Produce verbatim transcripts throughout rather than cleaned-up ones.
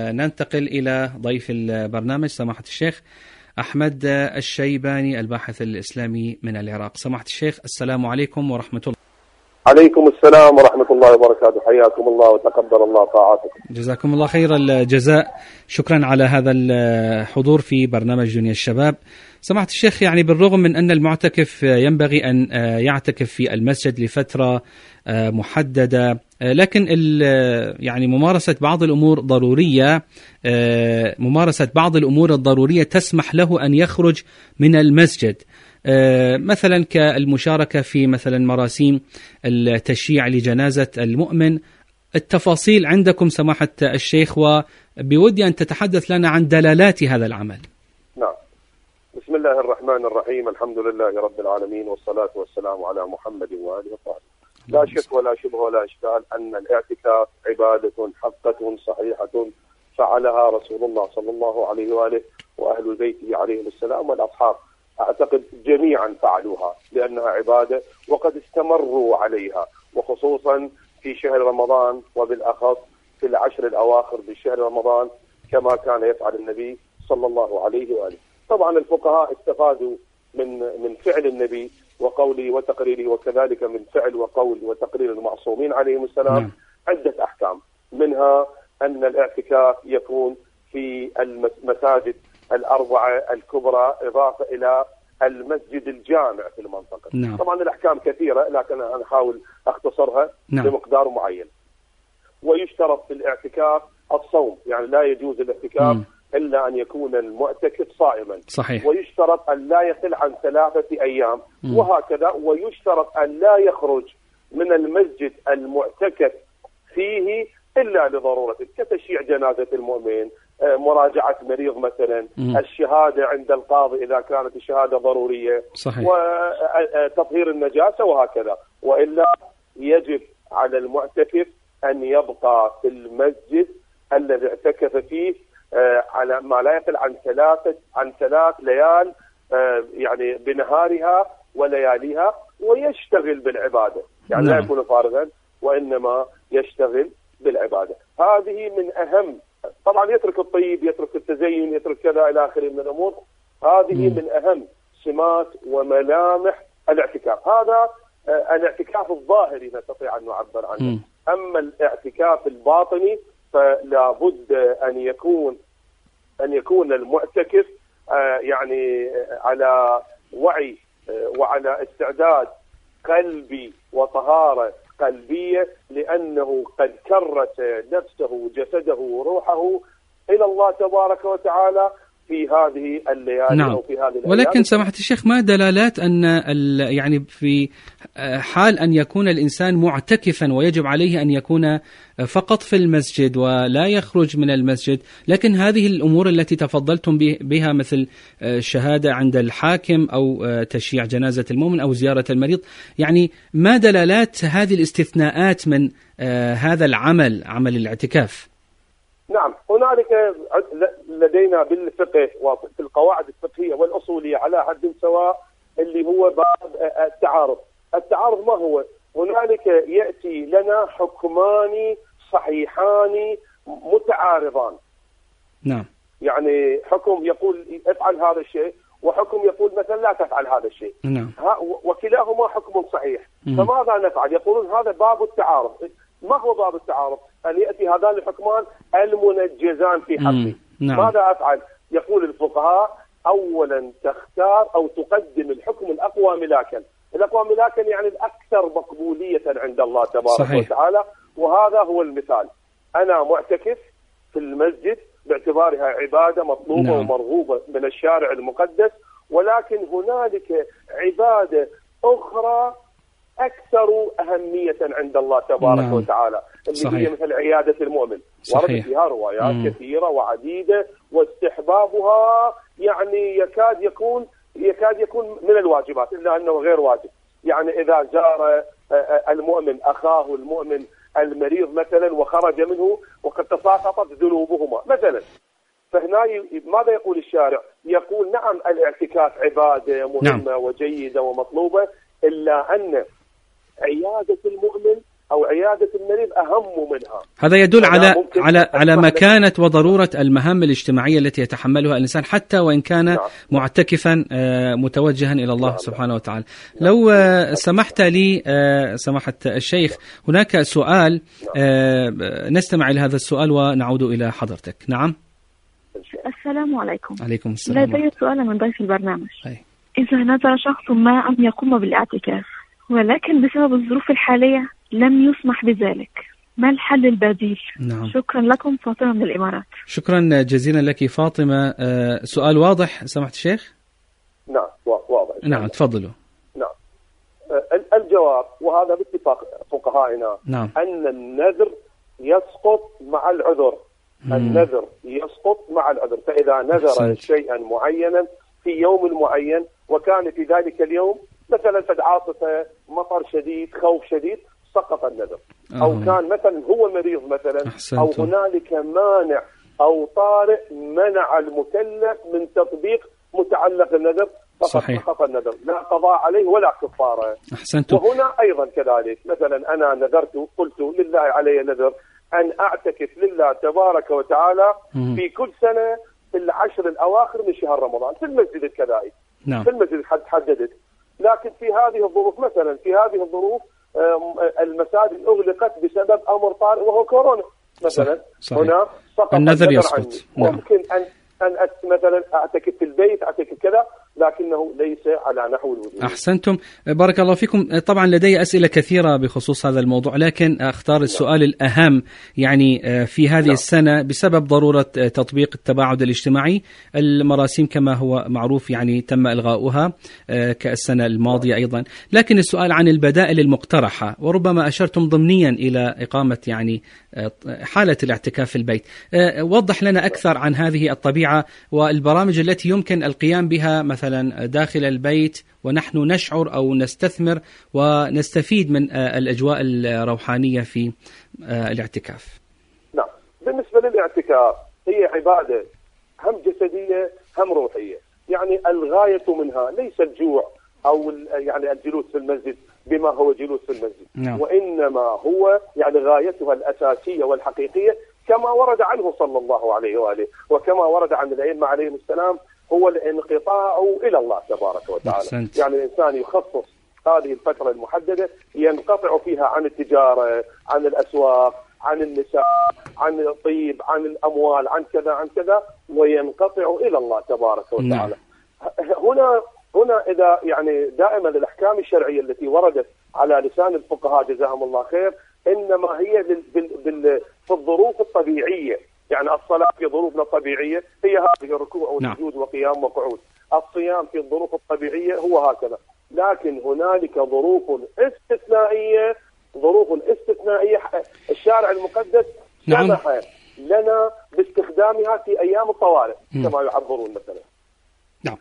ننتقل إلى ضيف البرنامج سماحة الشيخ أحمد الشيباني الباحث الإسلامي من العراق. سماحة الشيخ السلام عليكم ورحمة الله. عليكم السلام ورحمة الله وبركاته، حياكم الله وتقبل الله طاعاتكم. جزاكم الله خير الجزاء، شكرا على هذا الحضور في برنامج دنيا الشباب. سماحة الشيخ، يعني بالرغم من أن المعتكف ينبغي أن يعتكف في المسجد لفترة محددة، لكن يعني ممارسة بعض الأمور ضرورية ممارسة بعض الأمور الضرورية تسمح له أن يخرج من المسجد، مثلا كالمشاركة في مثلا مراسيم التشييع لجنازة المؤمن. التفاصيل عندكم سماحة الشيخ، وبودي أن تتحدث لنا عن دلالات هذا العمل. نعم، بسم الله الرحمن الرحيم، الحمد لله رب العالمين، والصلاة والسلام على محمد وآله وصحبه. لا شك ولا شبه ولا إشكال أن الاعتكاف عبادة حقة صحيحة فعلها رسول الله صلى الله عليه وآله وأهل بيته عليهم السلام والأصحاب. أعتقد جميعا فعلوها لأنها عبادة وقد استمروا عليها، وخصوصا في شهر رمضان، وبالأخص في العشر الأواخر بشهر رمضان كما كان يفعل النبي صلى الله عليه وآله. طبعا الفقهاء استفادوا من من فعل النبي وقوله وتقريره، وكذلك من فعل وقول وتقرير المعصومين عليهم السلام عدة أحكام، منها أن الاعتكاف يكون في المساجد الأربعة الكبرى إضافة إلى المسجد الجامع في المنطقة. نعم. طبعا الأحكام كثيرة لكن أنا أحاول أختصرها. نعم. بمقدار معين. ويشترط في الاعتكاف الصوم، يعني لا يجوز الاعتكاف م. إلا أن يكون المعتكف صائما. صحيح. ويشترط أن لا يقل عن ثلاثة أيام م. وهكذا. ويشترط أن لا يخرج من المسجد المعتكف فيه إلا لضرورة كتشييع جنازة المؤمن، مراجعة مريض مثلا، م. الشهادة عند القاضي إذا كانت الشهادة ضرورية. صحيح. وتطهير النجاسة وهكذا. وإلا يجب على المعتكف أن يبقى في المسجد الذي اعتكف فيه على ما لا يقل عن ثلاثة عن ثلاث ليال، يعني بنهارها ولياليها، ويشتغل بالعبادة، يعني لا يكون فارغا وإنما يشتغل بالعبادة. هذه من أهم، طبعا يترك الطيب، يترك التزين، يترك كذا إلى آخره من الأمور. هذه م. من أهم سمات وملامح الاعتكاف. هذا آه الاعتكاف الظاهري نستطيع أن نعبر عنه. م. أما الاعتكاف الباطني فلا بد أن يكون أن يكون المعتكف آه يعني على وعي آه وعلى استعداد قلبي وطهارة قلبية، لأنه قد كرس نفسه جسده وروحه إلى الله تبارك وتعالى في هذه الليالي. نعم. أو في هذه الليالي. ولكن سماحة الشيخ، ما دلالات أن يعني في حال أن يكون الإنسان معتكفا ويجب عليه أن يكون فقط في المسجد ولا يخرج من المسجد، لكن هذه الأمور التي تفضلتم بها مثل الشهادة عند الحاكم أو تشييع جنازة المؤمن أو زيارة المريض، يعني ما دلالات هذه الاستثناءات من هذا العمل، عمل الاعتكاف؟ نعم، هنالك لدينا بالفقه وفي القواعد الفقهية والأصولية على حد سواء اللي هو باب التعارض. التعارض ما هو؟ هنالك يأتي لنا حكمان صحيحان متعارضان. نعم. يعني حكم يقول افعل هذا الشيء، وحكم يقول مثلا لا تفعل هذا الشيء. نعم. وكلاهما حكم صحيح. م- فماذا نفعل؟ يقولون هذا باب التعارض. ما هو باب التعارض؟ أن يأتي هذان الحكمان المنجزان في حقي. نعم. ماذا أفعل؟ يقول الفقهاء أولا تختار أو تقدم الحكم الأقوى ملاكا. الأقوى ملاكا يعني الأكثر مقبولية عند الله تبارك صحيح. وتعالى. وهذا هو المثال. أنا معتكف في المسجد باعتبارها عبادة مطلوبة نعم. ومرغوبة من الشارع المقدس، ولكن هنالك عبادة أخرى أكثر أهمية عند الله تبارك نعم. وتعالى، اللي صحيح. هي مثل عيادة المؤمن. ورد فيها روايات مم. كثيرة وعديدة، واستحبابها يعني يكاد يكون يكاد يكون من الواجبات، إلا أنه غير واجب. يعني إذا زار المؤمن أخاه المؤمن المريض مثلا وخرج منه وقد تساقطت ذنوبهما مثلا، فهنا ماذا يقول الشارع؟ يقول نعم الاعتكاف عبادة مهمة نعم. وجيدة ومطلوبة، إلا أن عيادة المؤمن أو عيادة المريض أهم منها. هذا يدل على على على مكانة وضرورة المهام الاجتماعية التي يتحملها الإنسان حتى وإن كان نعم. معتكفا متوجها إلى الله نعم. سبحانه وتعالى. نعم. لو سمحت لي سماحة الشيخ، هناك سؤال نعم. نستمع إلى هذا السؤال ونعود إلى حضرتك. نعم. السلام عليكم. عليكم السلام. لدي سؤال من ضيف البرنامج. أي. إذا نذر شخص ما أن يقوم بالاعتكاف ولكن بسبب الظروف الحالية لم يسمح بذلك، ما الحل البديل؟ نعم. شكرا لكم، فاطمة من الإمارات. شكرا جزيلا لك فاطمة. سؤال واضح سمحت الشيخ؟ نعم واضح. نعم تفضلوا. نعم الجواب، وهذا باتفاق فقهائنا نعم. أن النذر يسقط مع العذر. مم. النذر يسقط مع العذر، فإذا نذر أحسنت. شيئا معينا في يوم معين وكان في ذلك اليوم مثلا فد عاصفة، مطر شديد، خوف شديد، سقط النذر. أه. أو كان مثلا هو مريض مثلا أحسنت. أو هنالك مانع أو طارئ منع المكلف من تطبيق متعلق النذر، فقط سقط النذر، لا قضاء عليه ولا كفارة. أحسنت. وهنا أيضا كذلك، مثلا أنا نذرت، قلت لله علي نذر أن أعتكف لله تبارك وتعالى مم. في كل سنة في العشر الأواخر من شهر رمضان في المسجد الكذائي. نعم. في المسجد حددت، لكن في هذه الظروف مثلا في هذه الظروف المساجد أغلقت بسبب أمر طارئ وهو كورونا مثلا. صحيح. هنا سقط النذر يسقط. نعم. ممكن أن أن مثلا أعتكف في البيت، أعتكف كذا، لكنه ليس على نحو الوجوب. أحسنتم، بارك الله فيكم. طبعا لدي أسئلة كثيرة بخصوص هذا الموضوع، لكن أختار السؤال نعم. الأهم يعني في هذه نعم. السنة بسبب ضرورة تطبيق التباعد الاجتماعي، المراسيم كما هو معروف يعني تم إلغاؤها كالسنة الماضية نعم. أيضا، لكن السؤال عن البدائل المقترحة، وربما أشرتم ضمنيا إلى إقامة يعني حالة الاعتكاف في البيت. وضح لنا أكثر عن هذه الطبيعة والبرامج التي يمكن القيام بها مثلا داخل البيت ونحن نشعر أو نستثمر ونستفيد من الأجواء الروحانية في الاعتكاف. نعم، بالنسبة للاعتكاف هي عبادة هم جسدية هم روحية، يعني الغاية منها ليس الجوع أو يعني الجلوس في المسجد بما هو جلوس في المسجد نعم. وإنما هو يعني غايتها الأساسية والحقيقية كما ورد عنه صلى الله عليه وآله وكما ورد عن الأئمة عليهم السلام هو الانقطاع إلى الله تبارك وتعالى. أحسنت. يعني الإنسان يخصص هذه الفترة المحددة ينقطع فيها عن التجارة، عن الأسواق، عن النساء، عن الطيب، عن الأموال، عن كذا عن كذا، وينقطع إلى الله تبارك وتعالى. نعم. هنا هنا إذا يعني دائما الأحكام الشرعية التي وردت على لسان الفقهاء جزاهم الله خير إنما هي بال بال في الظروف الطبيعية، يعني الصلاة في ظروفنا الطبيعية هي هذه الركوع والسجود نعم. وقيام وقعود. الصيام في الظروف الطبيعية هو هكذا، لكن هنالك ظروف استثنائية، ظروف استثنائية الشارع المقدس نعم. سمح لنا باستخدامها في أيام الطوارئ كما يعبرون مثلا. نعم.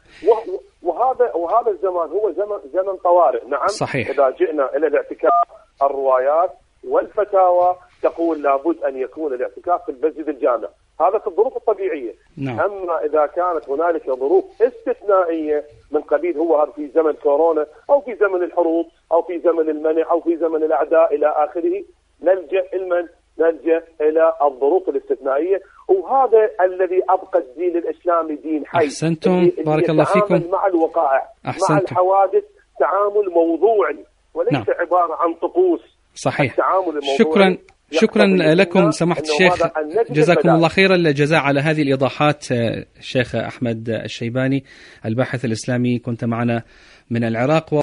وهذا وهذا الزمان هو زمن زمن طوارئ. نعم. صحيح. إذا جئنا إلى الاعتكاف الروايات والفتاوى تقول لابد أن يكون الاعتكاف في المسجد الجامع، هذا في الظروف الطبيعية. نعم. أما إذا كانت هنالك ظروف استثنائية من قبيل هو هذا في زمن كورونا أو في زمن الحروب أو في زمن المنع أو في زمن الأعداء إلى آخره، نلجأ إلى نلجأ إلى الظروف الاستثنائية، وهذا الذي أبقى الدين الإسلامي دين حي. أحسنتم، بارك الله فيكم. مع الوقائع أحسنتم. مع الحوادث تعامل موضوعي وليس نعم. عبارة عن طقوس. صحيح. شكرا شكرا لكم سماحة الشيخ، جزاكم الله خير الجزاء على هذه الإيضاحات. الشيخ أحمد الشيباني الباحث الإسلامي كنت معنا من العراق.